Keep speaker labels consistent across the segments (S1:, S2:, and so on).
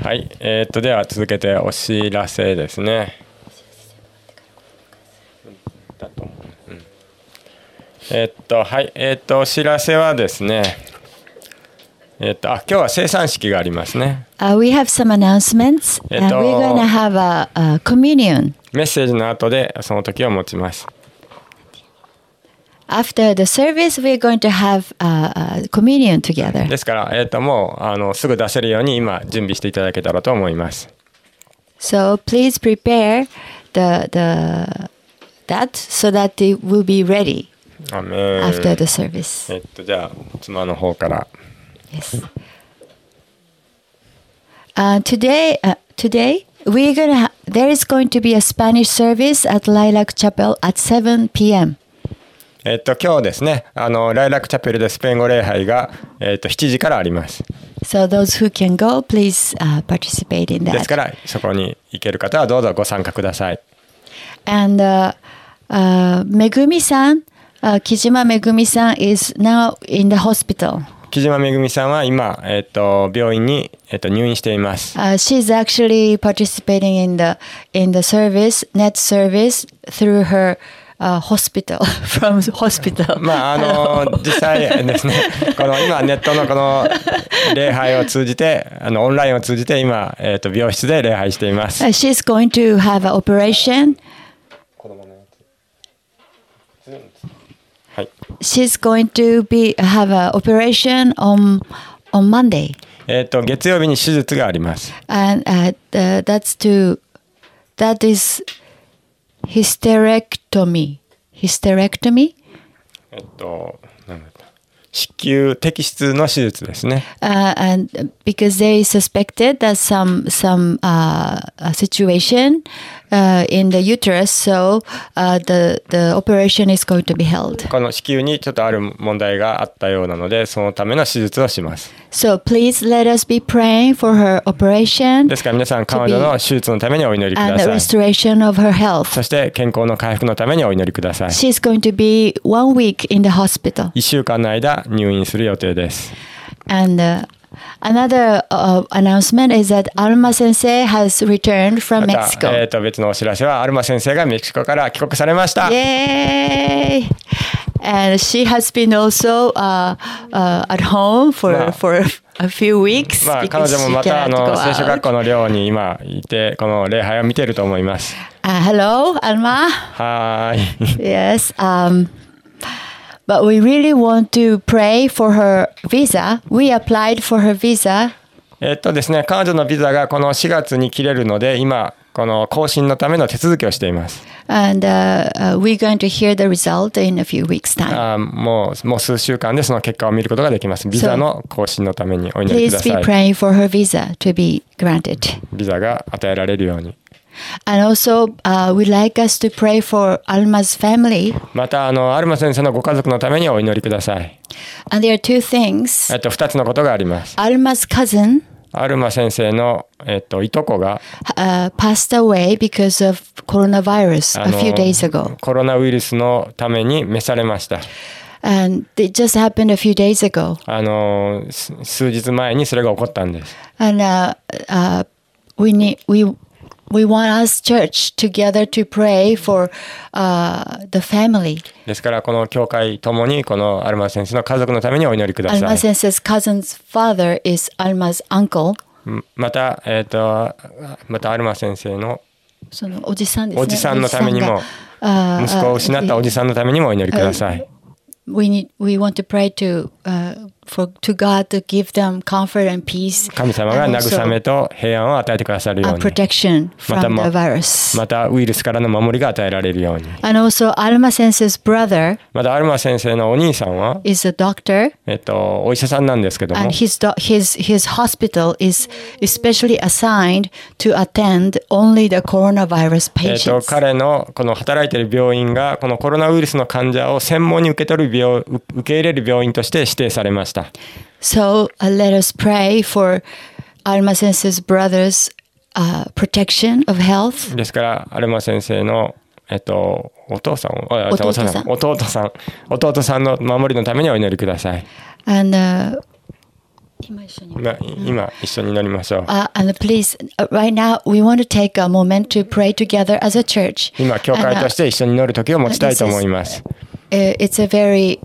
S1: はい、では続けてお知らせですね。だと思う。はい、お知らせはですね。今日は生産式がありますね。
S2: We have some announcements. We're going to have a communion.
S1: メッセージの後でその時を持ちます。
S2: After the service, we're going to have a communion together.
S1: ですから、もうすぐ出せるように今準備していただけたらと思います。
S2: So please prepare that so that it will be ready after the service.
S1: じゃあ妻の方から。
S2: Yes. Today, there is going to be a Spanish service at Lilac Chapel at 7 p.m.
S1: 今日ですね、ライラックチャペルでスペイン語礼拝が、7時からあります。
S2: So those who can go, please participate in that.
S1: ですからそこに行ける方はどうぞご参加ください。
S2: And Megumi-san, Kijima Megumi-san is now in the hospital.
S1: 木島めぐみさんは今、病院に、入院しています。
S2: She's actually participating in the service, net service through her hospital, from hospital.
S1: まあ実際ですね、この今ネットのこの礼拝を通じて、オンラインを通じて今、病室で礼拝しています。
S2: She's going to have an operation.
S1: はい。
S2: She's going to have an operation on Monday.
S1: 月曜日に手術があります。
S2: And that is hysterectomy. Hysterectomy?
S1: 子宮摘出の手術ですね。
S2: And because they suspected that some situation in the uterus, so the operation is going to be held.
S1: この子宮にちょっとある問題があったようなので、そのための手術をします。
S2: So please let us be praying for her operation.
S1: ですから皆さん彼女の手術のためにお祈りください。
S2: And the restoration of her health.
S1: そして健康の回復のためにお祈りください。
S2: She's going to be 1 week in the hospital.
S1: 1週間の間入院する予定です。
S2: And another announcement is that Alma Sensei has returned from Mexico.
S1: 別のお知らせはアルマ先生がメキシコから帰国されました。
S2: Yay! And she has been also at home for a few weeks.
S1: まあ彼女もまた聖書学校の寮に今いてこの礼拝を見ていると思います。
S2: Hello, Alma.
S1: はい。
S2: Yes. But we really want to pray for her visa. We applied for her visa.
S1: ですね、彼女のビザがこの4月に切れるので、今この更新のための手続きをしています。
S2: And we're going to hear the result in a few weeks' time.
S1: もう数週間でその結果を見ることができます。ビザの更新のためにお祈りください。
S2: Please be praying for her visa to be granted.
S1: ビザが与えられるように。
S2: And also, we'd like us to pray for Alma's family.
S1: またアルマ先生のご家族のためにお祈りください。
S2: And there are two things.
S1: 2つのことがあります。
S2: Alma's cousin,
S1: アルマ先生の、いとこが、
S2: passed away because of coronavirus a few days ago.
S1: コロナウイルスのために召されました。
S2: And it just happened a few days ago.
S1: 数日前にそれが起こったんです。
S2: And we want us church together to pray for the family.
S1: ですからこの教会ともにこのアルマ先生の家族のためにお祈りください。
S2: Alma Sensei's cousin's father is Alma's uncle.
S1: またアルマ先生の
S2: そのおじさんですね。
S1: おじさんのためにも息子を失ったおじさんのためにもお祈りください。
S2: We want to pray to God to give them comfort and peace.
S1: 神様が慰めと平安を与えてくださるように。
S2: Protection from the virus.
S1: またウイルスからの守りが与えられるように。
S2: And also Alma Sensei's brother.
S1: またアルマ先生のお兄さんは
S2: is a doctor.
S1: お医者さんなんですけども。
S2: And his hospital is especially assigned to attend only the coronavirus patients.
S1: 彼のこの働いている病院がこのコロナウイルスの患者を専門に受け入れる病院として指定されました。
S2: So let us pray for Alma Sensei's brother's protection of health.
S1: ですからアルマ先生の弟さんの守りのためにお祈りください。
S2: And 今一緒に
S1: 祈りましょう。
S2: And please, right now, we want to take a moment to pray together as a church.
S1: 今、教会として一緒に祈る時を持ちたいと思います。
S2: It's a very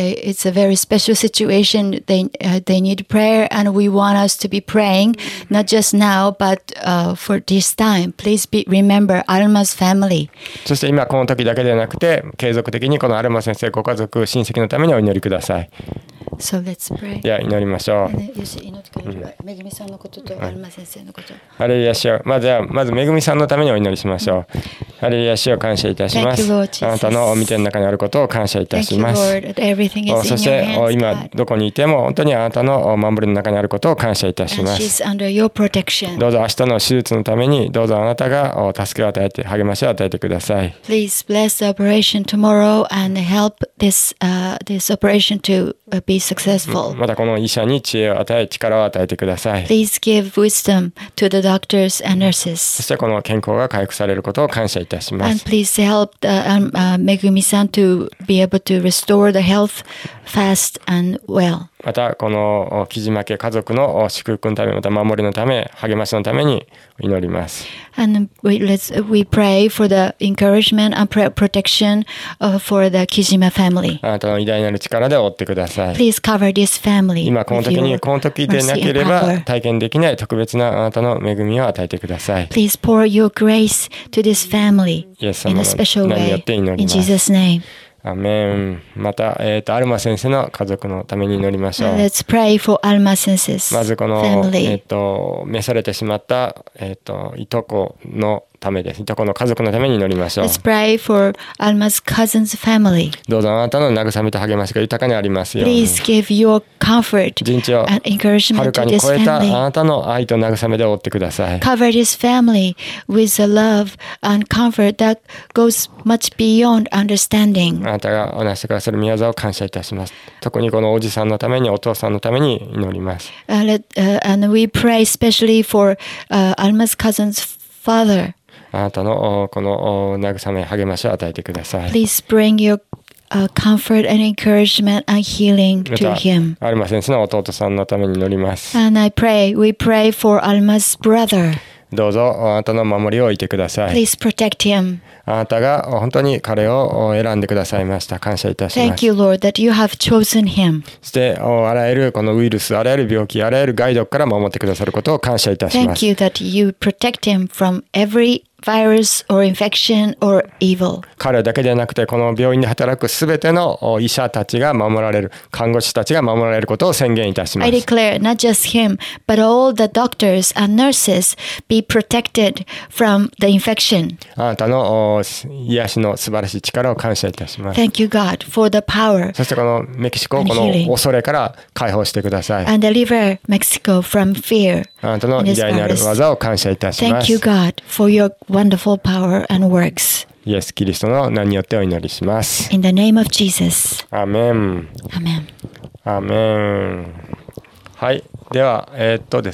S2: special situation. They need prayer, and we want us to be praying, not just now, but for this time. Please remember Alma's family.
S1: そして今この時だけではなくて、継続的にこのアルマ先生ご家族親戚のためにお祈りください。
S2: So let's pray.
S1: では祈りましょう。
S2: めぐみさんのこととアルマ先生のこと。
S1: ハレルヤ主よ。まずめぐみさんのためにお祈りしましょう。ハレルヤ主よ、感謝いたします。あなたの御手の中にあることを感謝いたします。そして今どこにいても本当にあなたの守りの中にあることを感謝いたします。どうぞ明日の手術のためにどうぞあなたが助けを与えて励ましを与えてください。
S2: Please bless the operation tomorrow and help this operation to be successful.
S1: またこの医者に知恵を与え力を与えてください。
S2: Please give wisdom to the doctors and nurses.
S1: そしてこの健康が回復されることを感謝いたします。
S2: And please help Megumi-san to be able to restore the health fast and well.
S1: またこの木島家家族の祝福のため、また守りのため、励ましのために祈ります。
S2: And we pray for the encouragement and protection for the Kijima family.
S1: あなたの偉大なる力で覆ってください。
S2: Please cover this family.
S1: 今この時でなければ体験できない特別なあなたの恵みを与えてください。
S2: Please pour your grace to this family
S1: イエス様
S2: in
S1: の
S2: a special
S1: 名によっ
S2: way.
S1: て祈り
S2: In
S1: ます。
S2: Jesus' name.
S1: アメン。また、アルマ先生の家族のために祈りましょう。
S2: Let's pray for Alma Sensei's
S1: まずこの、
S2: family.
S1: 召されてしまった、いとこのためです。いとこの家族のために祈りましょう。
S2: Let's pray for Alma's cousin's family.
S1: どうぞあなたの慰めと励ましが豊かにありますように。
S2: Please give your comfort
S1: 人知を
S2: and
S1: は
S2: encouragement
S1: るか
S2: to
S1: に
S2: this
S1: 超えたあ
S2: family.
S1: なたの愛と慰めで覆ってください。
S2: Cover this family with a love and comfort that goes much beyond understanding.
S1: あなたがおなしてくださる宮沢を感謝いたします。特にこのおじさんのためにお父さんのために祈ります。
S2: And we pray especially for Alma's cousin's father.
S1: あなたのこの慰め励ましを与えてください。
S2: Please bring your comfort and encouragement and healing
S1: ま
S2: to
S1: た
S2: him.
S1: アルマ先生の弟さんのために祈ります。
S2: And we pray for Alma's brother.
S1: どうぞあなたの守りを置いてください。
S2: Please protect him.
S1: あなたが本当に彼を選んでくださいました。感謝いたしま
S2: Thank
S1: す。
S2: you, Lord, that you have chosen him.
S1: そしてあらゆるこのウイルス、あらゆる病気、あらゆる害毒から守ってくださることを感謝いたしま
S2: Thank
S1: す。
S2: you that you protect him from every virus or infection or evil.
S1: 彼だけではなくてこの病院で働くすべての医者たちが守られる、看護師たちが守られることを宣言いたしま
S2: I
S1: す。
S2: declare not just him, but all the doctors and nurses be protected from the infection.
S1: あなたの癒しの素晴らしい力を感謝いたします。
S2: Thank you, God, for the power
S1: そしてこのメキシコを
S2: And
S1: この
S2: healing.
S1: 恐れから解放してください。
S2: and deliver Mexico from fear.
S1: あなたの
S2: in
S1: 偉
S2: this
S1: 大なる
S2: virus.
S1: 技を感謝いたしま
S2: Thank
S1: す。
S2: you, God, for your wonderful power and works.
S1: イエス・キリストの名によってお祈りします。
S2: In the name of Jesus.
S1: アーメン。
S2: Amen.
S1: アーメン。はい。では、です